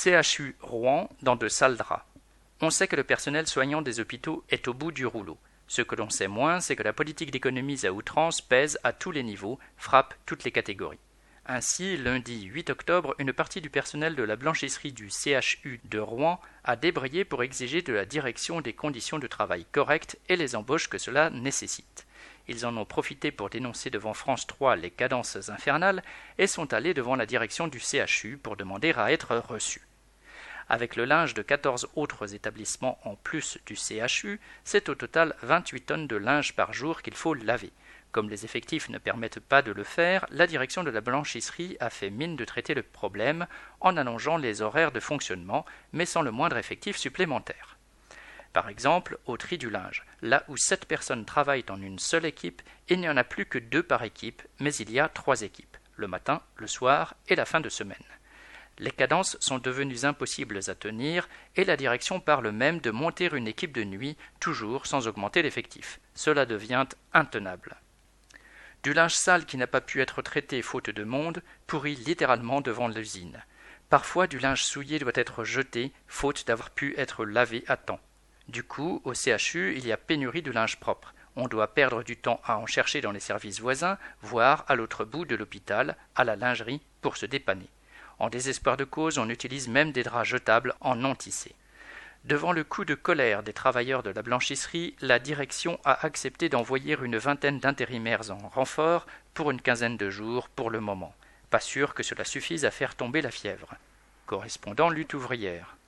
CHU Rouen dans de sales draps. On sait que le personnel soignant des hôpitaux est au bout du rouleau. Ce que l'on sait moins, c'est que la politique d'économies à outrance pèse à tous les niveaux, frappe toutes les catégories. Ainsi, lundi 8 octobre, une partie du personnel de la blanchisserie du CHU de Rouen a débrayé pour exiger de la direction des conditions de travail correctes et les embauches que cela nécessite. Ils en ont profité pour dénoncer devant France 3 les cadences infernales et sont allés devant la direction du CHU pour demander à être reçus. Avec le linge de 14 autres établissements en plus du CHU, c'est au total 28 tonnes de linge par jour qu'il faut laver. Comme les effectifs ne permettent pas de le faire, la direction de la blanchisserie a fait mine de traiter le problème en allongeant les horaires de fonctionnement, mais sans le moindre effectif supplémentaire. Par exemple, au tri du linge, là où 7 personnes travaillent en une seule équipe, il n'y en a plus que 2 par équipe, mais il y a 3 équipes, le matin, le soir et la fin de semaine. Les cadences sont devenues impossibles à tenir et la direction parle même de monter une équipe de nuit, toujours sans augmenter l'effectif. Cela devient intenable. Du linge sale qui n'a pas pu être traité faute de monde pourrit littéralement devant l'usine. Parfois, du linge souillé doit être jeté, faute d'avoir pu être lavé à temps. Du coup, au CHU, il y a pénurie de linge propre. On doit perdre du temps à en chercher dans les services voisins, voire à l'autre bout de l'hôpital, à la lingerie, pour se dépanner. En désespoir de cause, on utilise même des draps jetables en non tissé. Devant le coup de colère des travailleurs de la blanchisserie, la direction a accepté d'envoyer une vingtaine d'intérimaires en renfort pour une quinzaine de jours pour le moment. Pas sûr que cela suffise à faire tomber la fièvre. Correspondant lutte ouvrière.